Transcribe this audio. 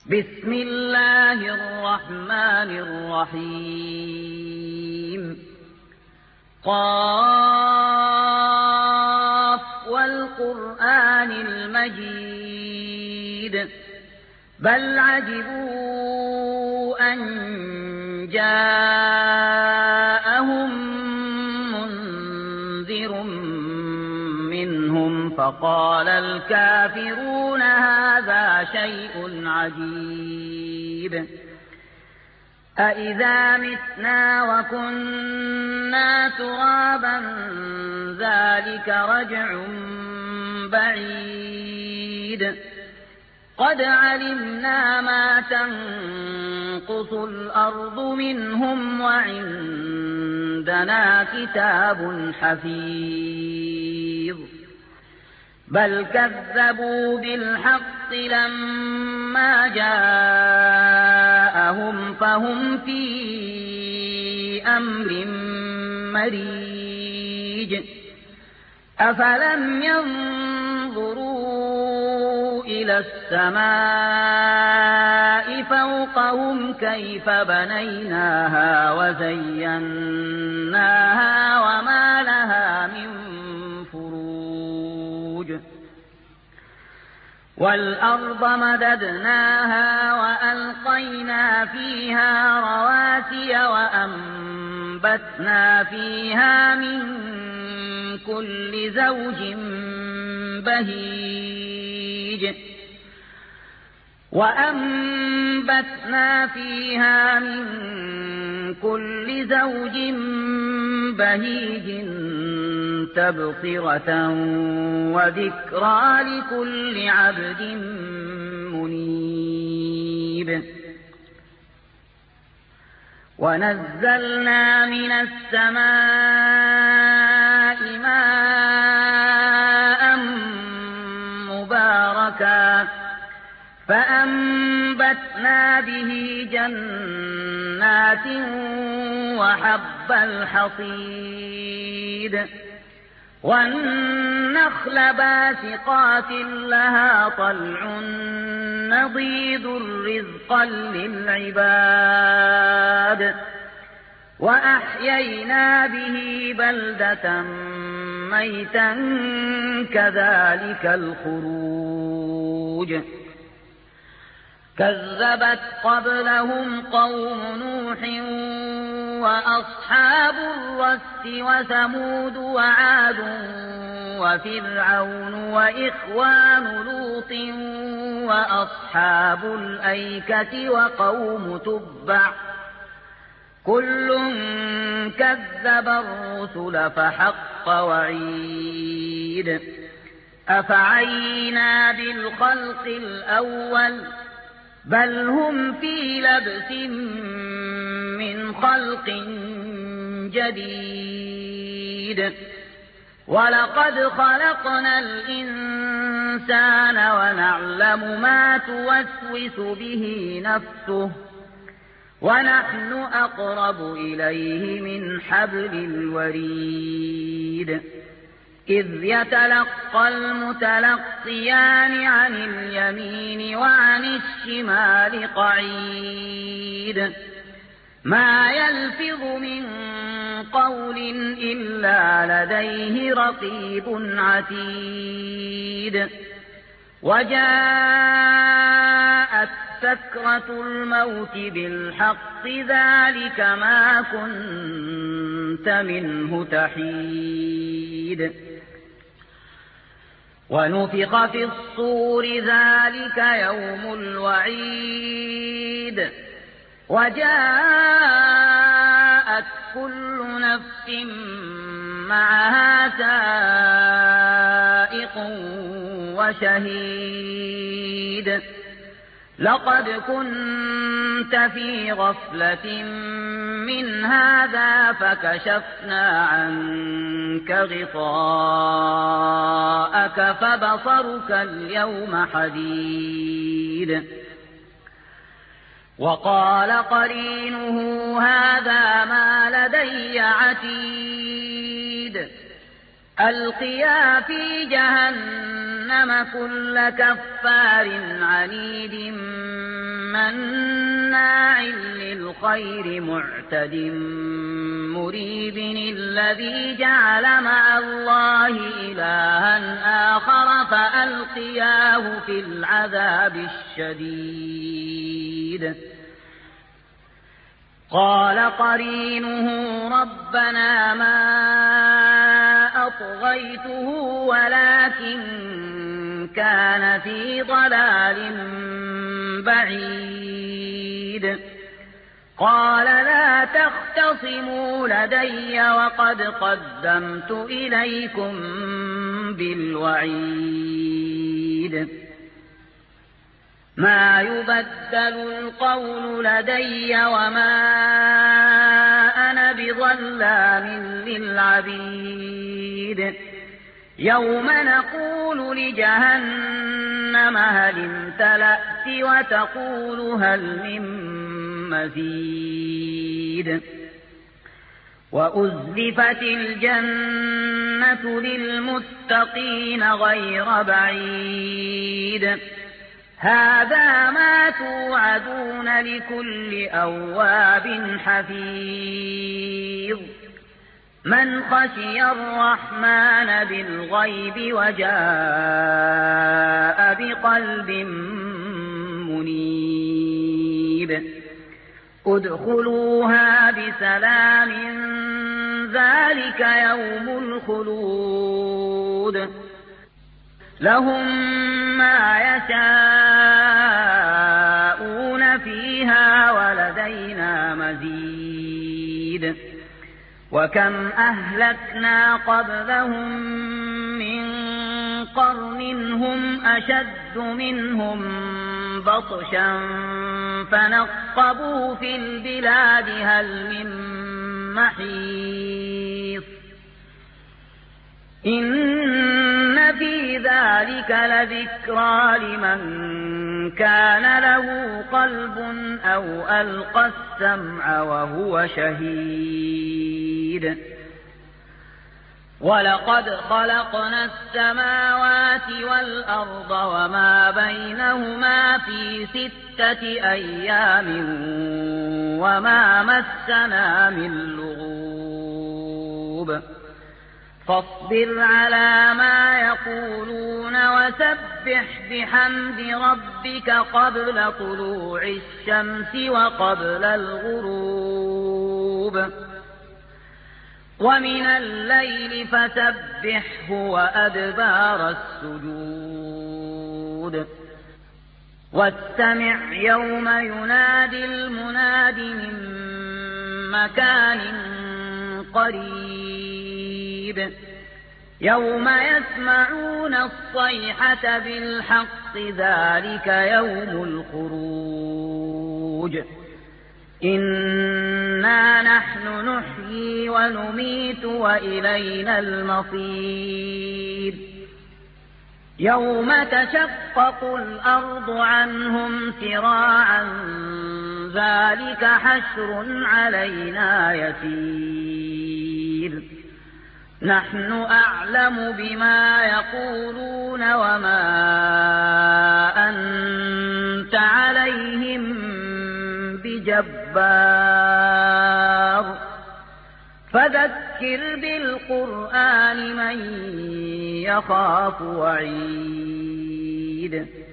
بسم الله الرحمن الرحيم قاف والقرآن المجيد بل عجبوا أن جاءهم منذر منهم فقال الكافرون هذا شيء عجيب أإذا متنا وكنا ترابا ذلك رجع بعيد قد علمنا ما تنقص الأرض منهم وعندنا كتاب حفيظ بل كذبوا بالحق لما جاءهم فهم في أمر مريج أفلم ينظروا إلى السماء فوقهم كيف بنيناها وزيناها وما لها من فروج والأرض مددناها وألقينا فيها رواسي وأنبتنا فيها من كل زوج بهيج تبصرة وذكرى لكل عبد منيب ونزلنا من السماء ماء مباركا فأنبتنا به جنات وحب الحصيد والنخل باسقات لها طلع نضيد رزقا للعباد وأحيينا به بلدة ميتا كذلك الخروج كذبت قبلهم قوم نوح وأصحاب الرس وثمود وعاد وفرعون وإخوان لوط وأصحاب الأيكة وقوم تبع كل كذب الرسل فحق وعيد أفعينا بالخلق الأول بل هم في لبس من خلق جديد ولقد خلقنا الإنسان ونعلم ما توسوس به نفسه ونحن أقرب إليه من حبل الوريد إذ يتلقى المتلقيان عن اليمين وعن الشمال قعيد ما يلفظ من قول إلا لديه رقيب عتيد وجاءت سكرة الموت بالحق ذلك ما كنت منه تحيد ونفخ في الصور ذلك يوم الوعيد وجاءت كل نفس معها سائق وشهيد لقد كنت في غفلة من هذا فكشفنا عنك غطاءك فبصرك اليوم حديد وقال قرينه هذا ما لدي عتيد ألقيا في جهنم كل كفار عنيد مناع للخير معتد مريب الذي جعل مع الله إلها آخر فألقياه في العذاب الشديد قال قرينه ربنا ما أطغيته ولكن كان في ضلال بعيد قال لا تختصموا لدي وقد قدمت إليكم بالوعيد ما يبدل القول لدي وما أنا بظلام للعبيد يوم نقول لجهنم هل امتلأت وتقول هل من مزيد وأزلفت الجنة للمتقين غير بعيد هذا ما توعدون لكل أواب حفيظ من خشي الرحمن بالغيب وجاء بقلب منيب ادخلوها بسلام ذلك يوم الخلود لهم ما يشاءون فيها ولدينا مزيد وكم أهلكنا قبلهم من قرن هم أشد منهم بطشا فنقبوا في البلاد هل من محيص إن في ذلك لذكرى لمن كان له قلب أو ألقى السمع وهو شهيد ولقد خلقنا السماوات والأرض وما بينهما في 6 أيام وما مسنا من لغوب فاصبر على ما يقولون وسبح بحمد ربك قبل طلوع الشمس وقبل الغروب ومن الليل فسبحه وأدبار السجود واستمع يوم ينادي المناد من مكان قريب يوم يسمعون الصيحة بالحق ذلك يوم الخروج إنا نحن نحيي ونميت وإلينا المصير يوم تشقق الأرض عنهم سراعا ذلك حشر علينا يسير نحن أعلم بما يقولون وما أنت عليهم بجبار فذكر بالقرآن من يخاف وعيد